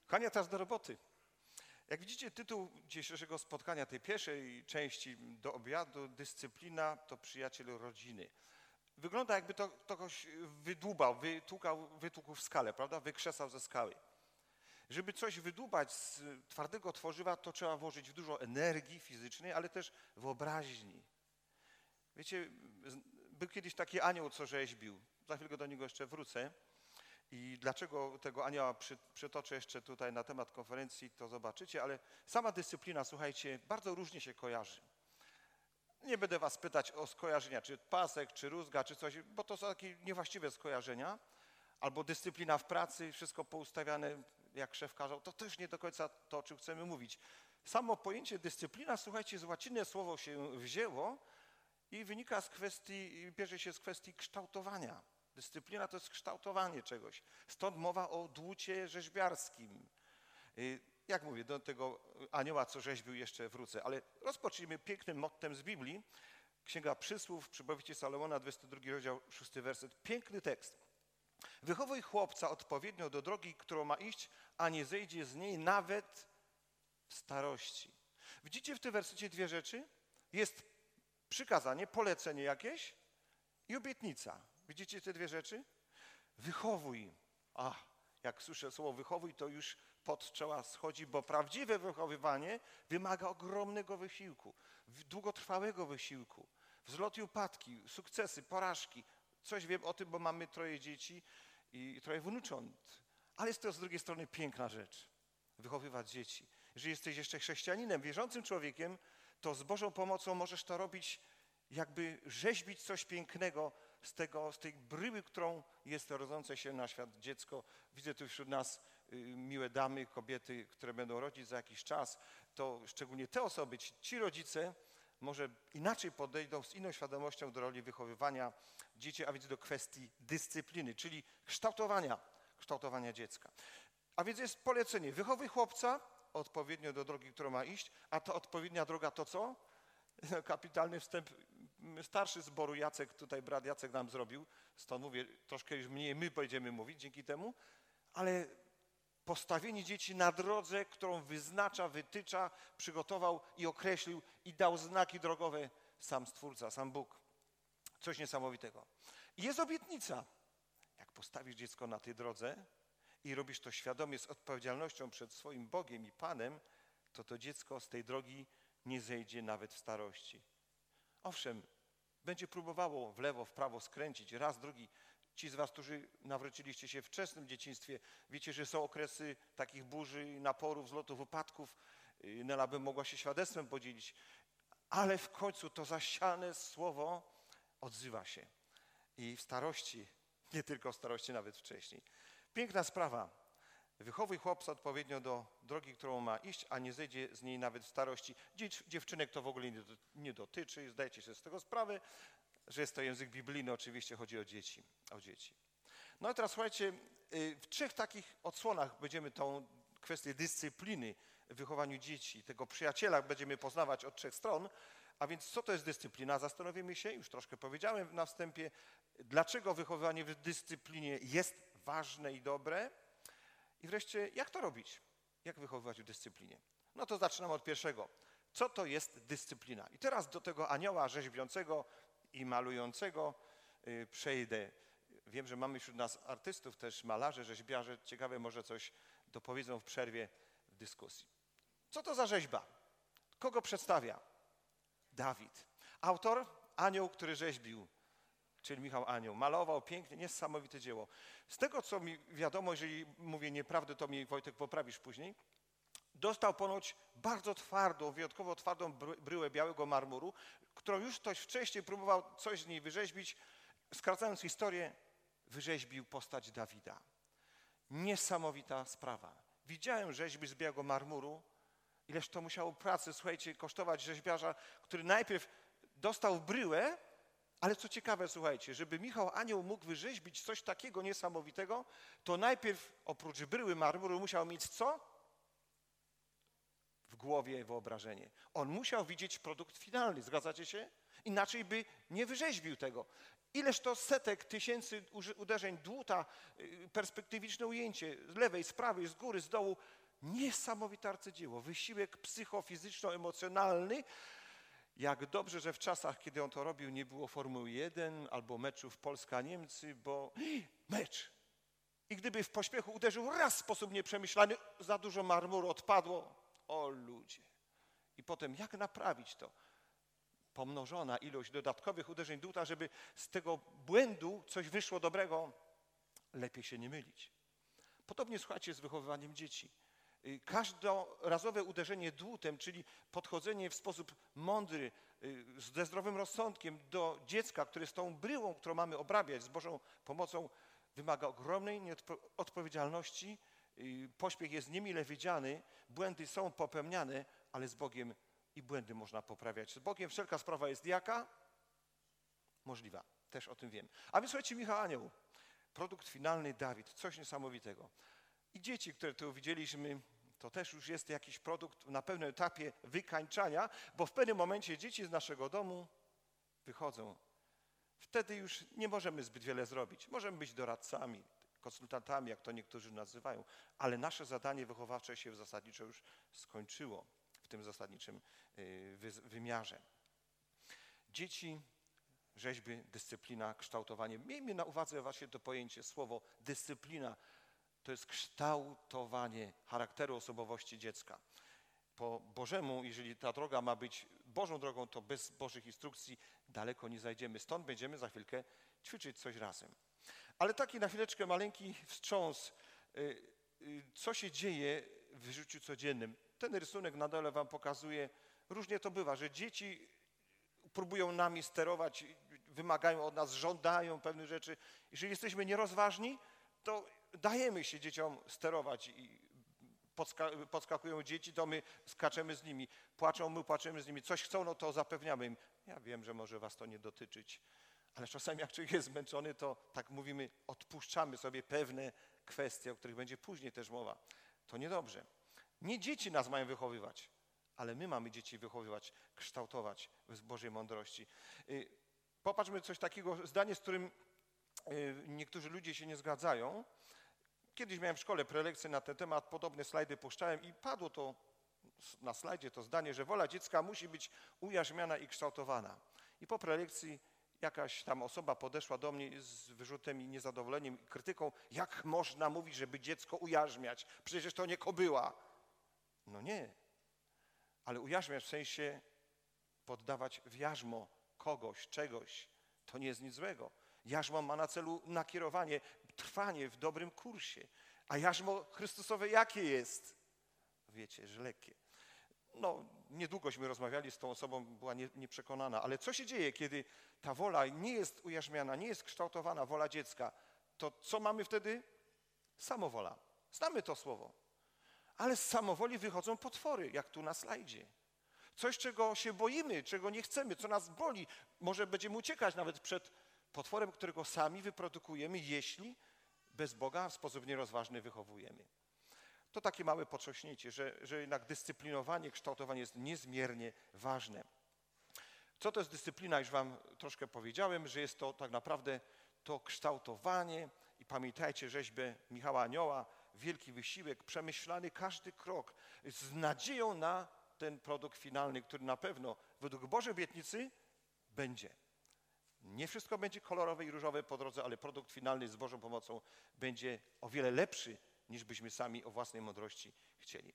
Kochani, teraz do roboty. Jak widzicie, tytuł dzisiejszego spotkania, tej pierwszej części do obiadu, dyscyplina to przyjaciel rodziny. Wygląda, jakby to kogoś wydłubał, wytłukł w skale, prawda? Wykrzesał ze skały. Żeby coś wydłubać z twardego tworzywa, to trzeba włożyć dużo energii fizycznej, ale też wyobraźni. Wiecie, był kiedyś taki anioł, co rzeźbił. Za chwilę do niego jeszcze wrócę. I dlaczego tego anioła przytoczę jeszcze tutaj na temat konferencji, to zobaczycie, ale sama dyscyplina, słuchajcie, bardzo różnie się kojarzy. Nie będę was pytać o skojarzenia, czy pasek, czy rózga, czy coś, bo to są takie niewłaściwe skojarzenia. Albo dyscyplina w pracy, wszystko poustawiane, jak szef kazał, to też nie do końca to, o czym chcemy mówić. Samo pojęcie dyscyplina, słuchajcie, z łaciny słowo się wzięło i wynika z kwestii, bierze się z kwestii kształtowania. Dyscyplina to jest kształtowanie czegoś. Stąd mowa o dłucie rzeźbiarskim. Jak mówię, do tego anioła, co rzeźbił, jeszcze wrócę, ale rozpocznijmy pięknym mottem z Biblii. Księga Przysłów, Przypowieści Salomona, 22 rozdział, 6 werset. Piękny tekst. Wychowuj chłopca odpowiednio do drogi, którą ma iść, a nie zejdzie z niej nawet w starości. Widzicie w tym wersecie dwie rzeczy? Jest przykazanie, polecenie jakieś i obietnica. Widzicie te dwie rzeczy? Wychowuj. Jak słyszę słowo wychowuj, to już pot czoła schodzi, bo prawdziwe wychowywanie wymaga ogromnego wysiłku, długotrwałego wysiłku. Wzloty i upadki, sukcesy, porażki. Coś wiem o tym, bo mamy 3 dzieci i 3 wnucząt. Ale jest to z drugiej strony piękna rzecz. Wychowywać dzieci. Jeżeli jesteś jeszcze chrześcijaninem, wierzącym człowiekiem, to z Bożą pomocą możesz to robić, jakby rzeźbić coś pięknego z tej bryły, którą jest rodzące się na świat dziecko. Widzę tu wśród nas miłe damy, kobiety, które będą rodzić za jakiś czas. To szczególnie te osoby, ci rodzice, może inaczej podejdą z inną świadomością do roli wychowywania dzieci, a więc do kwestii dyscypliny, czyli kształtowania dziecka. A więc jest polecenie, wychowuj chłopca odpowiednio do drogi, którą ma iść, a ta odpowiednia droga to co? Kapitalny wstęp starszy zboru Jacek, tutaj brat Jacek nam zrobił, stąd mówię, troszkę już mniej my będziemy mówić dzięki temu, ale postawienie dzieci na drodze, którą wyznacza, wytycza, przygotował i określił i dał znaki drogowe sam Stwórca, sam Bóg. Coś niesamowitego. I jest obietnica. Jak postawisz dziecko na tej drodze i robisz to świadomie z odpowiedzialnością przed swoim Bogiem i Panem, to dziecko z tej drogi nie zejdzie nawet w starości. Owszem, będzie próbowało w lewo, w prawo skręcić, raz, drugi. Ci z was, którzy nawróciliście się w wczesnym dzieciństwie, wiecie, że są okresy takich burzy, naporów, zlotów, upadków. Nela by mogła się świadectwem podzielić, ale w końcu to zasiane słowo odzywa się. I w starości, nie tylko w starości, nawet wcześniej. Piękna sprawa. Wychowuj chłopca odpowiednio do drogi, którą ma iść, a nie zejdzie z niej nawet w starości. Dziewczynek to w ogóle nie dotyczy, zdajcie sobie z tego sprawę, że jest to język biblijny, oczywiście chodzi o dzieci. No i teraz słuchajcie, w 3 takich odsłonach będziemy tą kwestię dyscypliny w wychowaniu dzieci, tego przyjaciela będziemy poznawać od 3 stron. A więc co to jest dyscyplina? Zastanowimy się, już troszkę powiedziałem na wstępie, dlaczego wychowywanie w dyscyplinie jest ważne i dobre. I wreszcie, jak to robić? Jak wychowywać w dyscyplinie? No to zaczynamy od pierwszego. Co to jest dyscyplina? I teraz do tego anioła rzeźbiącego i malującego przejdę. Wiem, że mamy wśród nas artystów, też malarze, rzeźbiarze. Ciekawe, może coś dopowiedzą w przerwie w dyskusji. Co to za rzeźba? Kogo przedstawia? Dawid. Autor? Anioł, który rzeźbił. Czyli Michał Anioł. Malował pięknie, niesamowite dzieło. Z tego, co mi wiadomo, jeżeli mówię nieprawdę, to mi Wojtek poprawisz później, dostał ponoć bardzo twardą, wyjątkowo twardą bryłę białego marmuru, którą już ktoś wcześniej próbował coś z niej wyrzeźbić. Skracając historię, wyrzeźbił postać Dawida. Niesamowita sprawa. Widziałem rzeźby z białego marmuru, ileż to musiało pracy, słuchajcie, kosztować rzeźbiarza, który najpierw dostał bryłę, ale co ciekawe, słuchajcie, żeby Michał Anioł mógł wyrzeźbić coś takiego niesamowitego, to najpierw oprócz bryły marmuru musiał mieć co? W głowie wyobrażenie. On musiał widzieć produkt finalny, zgadzacie się? Inaczej by nie wyrzeźbił tego. Ileż to setek tysięcy uderzeń dłuta, perspektywiczne ujęcie z lewej, z prawej, z góry, z dołu. Niesamowite arcydzieło, wysiłek psychofizyczno-emocjonalny. Jak dobrze, że w czasach, kiedy on to robił, nie było Formuły 1 albo meczów Polska-Niemcy, bo mecz. I gdyby w pośpiechu uderzył raz w sposób nieprzemyślany, za dużo marmuru odpadło. O ludzie. I potem jak naprawić to? Pomnożona ilość dodatkowych uderzeń dłuta, żeby z tego błędu coś wyszło dobrego. Lepiej się nie mylić. Podobnie słuchajcie z wychowywaniem dzieci. Każdorazowe uderzenie dłutem, czyli podchodzenie w sposób mądry, ze zdrowym rozsądkiem do dziecka, które jest tą bryłą, którą mamy obrabiać z Bożą pomocą, wymaga ogromnej odpowiedzialności. Pośpiech jest niemile widziany, błędy są popełniane, ale z Bogiem i błędy można poprawiać. Z Bogiem wszelka sprawa jest jaka? Możliwa. Też o tym wiem. A więc słuchajcie, Michał Anioł, produkt finalny Dawid, coś niesamowitego. I dzieci, które tu widzieliśmy, to też już jest jakiś produkt na pewnym etapie wykańczania, bo w pewnym momencie dzieci z naszego domu wychodzą. Wtedy już nie możemy zbyt wiele zrobić. Możemy być doradcami, konsultantami, jak to niektórzy nazywają, ale nasze zadanie wychowawcze się zasadniczo już skończyło w tym zasadniczym wymiarze. Dzieci, rzeźby, dyscyplina, kształtowanie. Miejmy na uwadze właśnie to pojęcie, słowo dyscyplina. To jest kształtowanie charakteru, osobowości dziecka. Po Bożemu, jeżeli ta droga ma być Bożą drogą, to bez Bożych instrukcji daleko nie zajdziemy. Stąd będziemy za chwilkę ćwiczyć coś razem. Ale taki na chwileczkę maleńki wstrząs, co się dzieje w życiu codziennym. Ten rysunek na dole wam pokazuje, różnie to bywa, że dzieci próbują nami sterować, wymagają od nas, żądają pewnych rzeczy. Jeżeli jesteśmy nierozważni, to dajemy się dzieciom sterować i podskakują dzieci, to my skaczemy z nimi. Płaczą, my płaczemy z nimi. Coś chcą, no to zapewniamy im. Ja wiem, że może was to nie dotyczyć, ale czasami jak człowiek jest zmęczony, to tak mówimy, odpuszczamy sobie pewne kwestie, o których będzie później też mowa. To niedobrze. Nie dzieci nas mają wychowywać, ale my mamy dzieci wychowywać, kształtować z Bożej mądrości. Popatrzmy coś takiego, zdanie, z którym niektórzy ludzie się nie zgadzają. Kiedyś miałem w szkole prelekcję na ten temat, podobne slajdy puszczałem i padło to na slajdzie to zdanie, że wola dziecka musi być ujarzmiana i kształtowana. I po prelekcji jakaś tam osoba podeszła do mnie z wyrzutem i niezadowoleniem, i krytyką, jak można mówić, żeby dziecko ujarzmiać? Przecież to nie kobyła. No nie, ale ujarzmiać w sensie poddawać w jarzmo kogoś, czegoś. To nie jest nic złego. Jarzmo ma na celu nakierowanie, trwanie w dobrym kursie. A jarzmo Chrystusowe jakie jest? Wiecie, że lekkie. No, niedługośmy rozmawiali z tą osobą, była nieprzekonana, ale co się dzieje, kiedy ta wola nie jest ujarzmiana, nie jest kształtowana, wola dziecka? To co mamy wtedy? Samowola. Znamy to słowo. Ale z samowoli wychodzą potwory, jak tu na slajdzie. Coś, czego się boimy, czego nie chcemy, co nas boli. Może będziemy uciekać nawet przed potworem, którego sami wyprodukujemy, jeśli bez Boga w sposób nierozważny wychowujemy. To takie małe potrząśnięcie, że jednak dyscyplinowanie, kształtowanie jest niezmiernie ważne. Co to jest dyscyplina? Już wam troszkę powiedziałem, że jest to tak naprawdę to kształtowanie i pamiętajcie rzeźbę Michała Anioła, wielki wysiłek, przemyślany każdy krok z nadzieją na ten produkt finalny, który na pewno według Bożej obietnicy będzie. Nie wszystko będzie kolorowe i różowe po drodze, ale produkt finalny z Bożą pomocą będzie o wiele lepszy, niż byśmy sami o własnej mądrości chcieli.